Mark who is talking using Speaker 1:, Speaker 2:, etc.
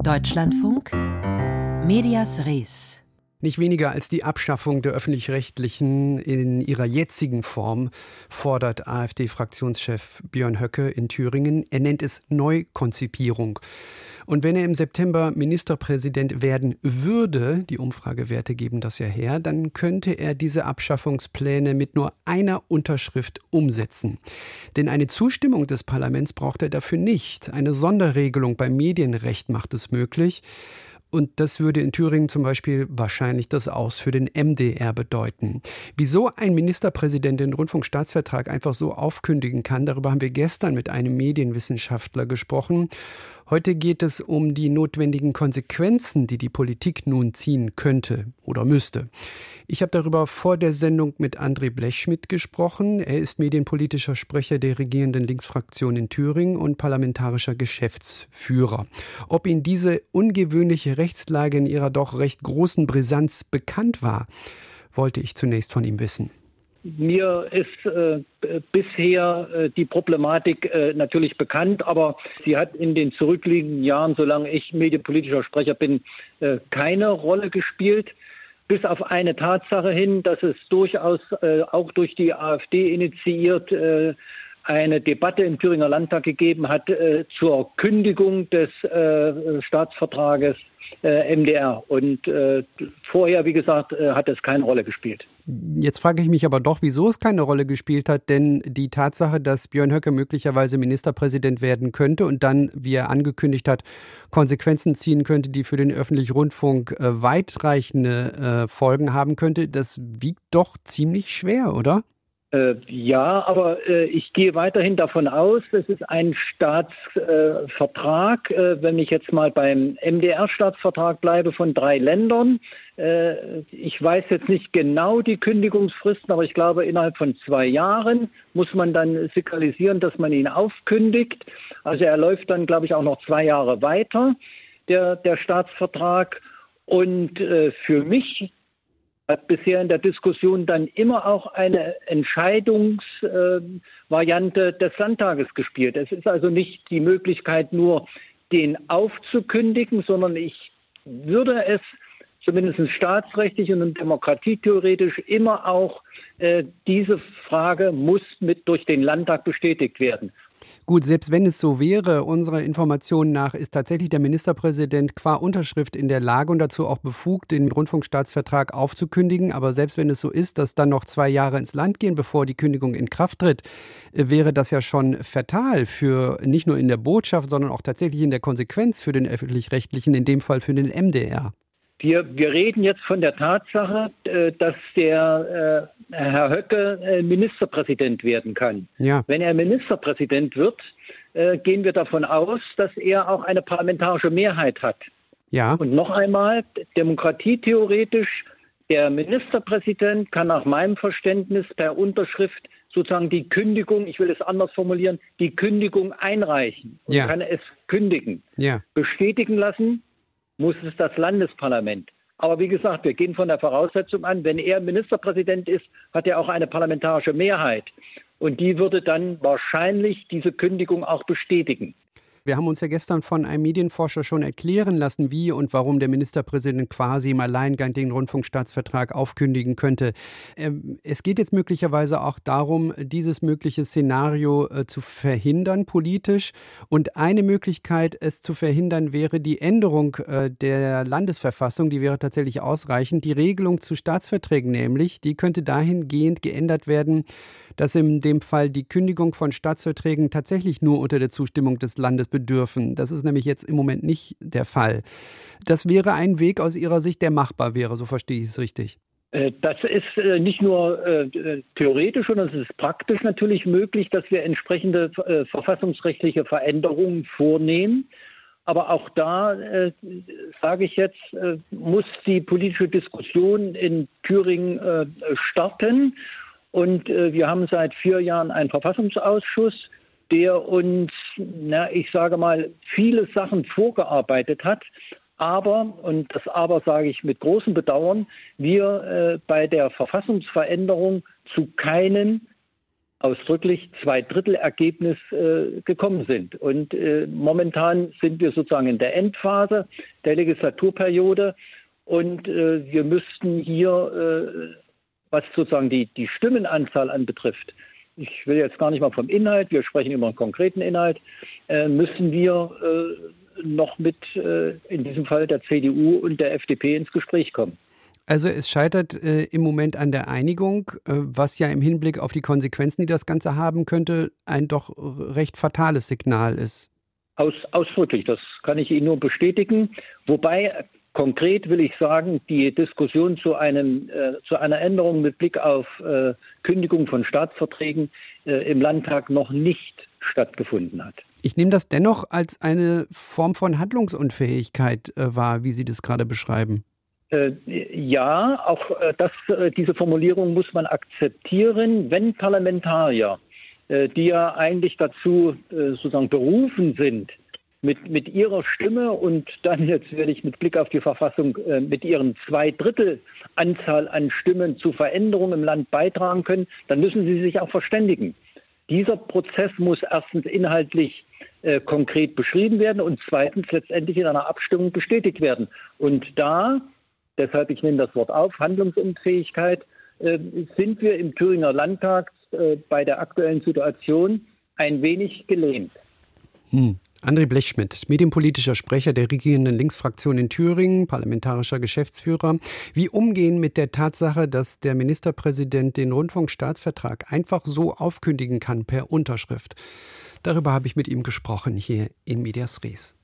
Speaker 1: Deutschlandfunk Medias Res.
Speaker 2: Nicht weniger als die Abschaffung der Öffentlich-Rechtlichen in ihrer jetzigen Form fordert AfD-Fraktionschef Björn Höcke in Thüringen. Er nennt es Neukonzipierung. Und wenn er im September Ministerpräsident werden würde, die Umfragewerte geben das ja her, dann könnte er diese Abschaffungspläne mit nur einer Unterschrift umsetzen. Denn eine Zustimmung des Parlaments braucht er dafür nicht. Eine Sonderregelung beim Medienrecht macht es möglich. Und das würde in Thüringen zum Beispiel wahrscheinlich das Aus für den MDR bedeuten. Wieso ein Ministerpräsident den Rundfunkstaatsvertrag einfach so aufkündigen kann, darüber haben wir gestern mit einem Medienwissenschaftler gesprochen. Heute geht es um die notwendigen Konsequenzen, die die Politik nun ziehen könnte oder müsste. Ich habe darüber vor der Sendung mit André Blechschmidt gesprochen. Er ist medienpolitischer Sprecher der regierenden Linksfraktion in Thüringen und parlamentarischer Geschäftsführer. Ob ihm diese ungewöhnliche Rechtslage in ihrer doch recht großen Brisanz bekannt war, wollte ich zunächst von ihm wissen.
Speaker 3: Mir ist bisher die Problematik natürlich bekannt, aber sie hat in den zurückliegenden Jahren, solange ich medienpolitischer Sprecher bin, keine Rolle gespielt. Bis auf eine Tatsache hin, dass es durchaus auch durch die AfD initiiert eine Debatte im Thüringer Landtag gegeben hat zur Kündigung des Staatsvertrages MDR. Und vorher, wie gesagt, hat es keine Rolle gespielt.
Speaker 2: Jetzt frage ich mich aber doch, wieso es keine Rolle gespielt hat, denn die Tatsache, dass Björn Höcke möglicherweise Ministerpräsident werden könnte und dann, wie er angekündigt hat, Konsequenzen ziehen könnte, die für den öffentlichen Rundfunk weitreichende Folgen haben könnte, das wiegt doch ziemlich schwer, oder?
Speaker 3: Ja, aber ich gehe weiterhin davon aus, es ist ein Staatsvertrag, wenn ich jetzt mal beim MDR-Staatsvertrag bleibe, von 3 Ländern. Ich weiß jetzt nicht genau die Kündigungsfristen, aber ich glaube, innerhalb von 2 Jahren muss man dann signalisieren, dass man ihn aufkündigt. Also er läuft dann, glaube ich, auch noch 2 Jahre weiter, der Staatsvertrag. Und für mich hat bisher in der Diskussion dann immer auch eine Entscheidungsvariante des Landtages gespielt. Es ist also nicht die Möglichkeit, nur den aufzukündigen, sondern ich würde es zumindest staatsrechtlich und demokratietheoretisch immer auch diese Frage muss durch den Landtag bestätigt werden.
Speaker 2: Gut, selbst wenn es so wäre, unserer Information nach ist tatsächlich der Ministerpräsident qua Unterschrift in der Lage und dazu auch befugt, den Rundfunkstaatsvertrag aufzukündigen. Aber selbst wenn es so ist, dass dann noch 2 Jahre ins Land gehen, bevor die Kündigung in Kraft tritt, wäre das ja schon fatal für nicht nur in der Botschaft, sondern auch tatsächlich in der Konsequenz für den Öffentlich-Rechtlichen, in dem Fall für den MDR.
Speaker 3: Wir reden jetzt von der Tatsache, dass der Herr Höcke Ministerpräsident werden kann. Ja. Wenn er Ministerpräsident wird, gehen wir davon aus, dass er auch eine parlamentarische Mehrheit hat. Ja. Und noch einmal, demokratietheoretisch, der Ministerpräsident kann nach meinem Verständnis per Unterschrift sozusagen die Kündigung, ich will es anders formulieren, die Kündigung einreichen und kann es kündigen. Ja. Bestätigen lassen muss es das Landesparlament. Aber wie gesagt, wir gehen von der Voraussetzung an, wenn er Ministerpräsident ist, hat er auch eine parlamentarische Mehrheit. Und die würde dann wahrscheinlich diese Kündigung auch bestätigen.
Speaker 2: Wir haben uns ja gestern von einem Medienforscher schon erklären lassen, wie und warum der Ministerpräsident quasi im Alleingang den Rundfunkstaatsvertrag aufkündigen könnte. Es geht jetzt möglicherweise auch darum, dieses mögliche Szenario zu verhindern politisch. Und eine Möglichkeit, es zu verhindern, wäre die Änderung der Landesverfassung. Die wäre tatsächlich ausreichend. Die Regelung zu Staatsverträgen nämlich, die könnte dahingehend geändert werden, dass in dem Fall die Kündigung von Staatsverträgen tatsächlich nur unter der Zustimmung des Landes bedürfen. Das ist nämlich jetzt im Moment nicht der Fall. Das wäre ein Weg aus Ihrer Sicht, der machbar wäre, so verstehe ich es richtig.
Speaker 3: Das ist nicht nur theoretisch, sondern es ist praktisch natürlich möglich, dass wir entsprechende verfassungsrechtliche Veränderungen vornehmen. Aber auch da, sage ich jetzt, muss die politische Diskussion in Thüringen starten. Und wir haben seit 4 Jahren einen Verfassungsausschuss, der uns, ich sage mal, viele Sachen vorgearbeitet hat. Aber, und das Aber sage ich mit großem Bedauern, wir bei der Verfassungsveränderung zu keinen ausdrücklich Zweidrittelergebnis gekommen sind. Und momentan sind wir sozusagen in der Endphase der Legislaturperiode und wir müssten hier, was sozusagen die Stimmenanzahl anbetrifft, ich will jetzt gar nicht mal vom Inhalt, wir sprechen immer einen konkreten Inhalt, müssen wir noch mit in diesem Fall der CDU und der FDP ins Gespräch kommen.
Speaker 2: Also es scheitert im Moment an der Einigung, was ja im Hinblick auf die Konsequenzen, die das Ganze haben könnte, ein doch recht fatales Signal ist.
Speaker 3: Ausdrücklich, das kann ich Ihnen nur bestätigen. Wobei konkret will ich sagen, die Diskussion zu einer Änderung mit Blick auf Kündigung von Staatsverträgen im Landtag noch nicht stattgefunden hat.
Speaker 2: Ich nehme das dennoch als eine Form von Handlungsunfähigkeit wahr, wie Sie das gerade beschreiben.
Speaker 3: Ja, auch diese Formulierung muss man akzeptieren, wenn Parlamentarier, die ja eigentlich dazu sozusagen berufen sind, mit ihrer Stimme und dann jetzt werde ich mit Blick auf die Verfassung mit ihren 2/3 Anzahl an Stimmen zu Veränderungen im Land beitragen können, dann müssen sie sich auch verständigen. Dieser Prozess muss erstens inhaltlich konkret beschrieben werden und zweitens letztendlich in einer Abstimmung bestätigt werden. Und deshalb, ich nehme das Wort auf, Handlungsunfähigkeit, sind wir im Thüringer Landtag bei der aktuellen Situation ein wenig gelähmt.
Speaker 2: André Blechschmidt, medienpolitischer Sprecher der regierenden Linksfraktion in Thüringen, parlamentarischer Geschäftsführer. Wie umgehen mit der Tatsache, dass der Ministerpräsident den Rundfunkstaatsvertrag einfach so aufkündigen kann per Unterschrift? Darüber habe ich mit ihm gesprochen hier in Medias Res.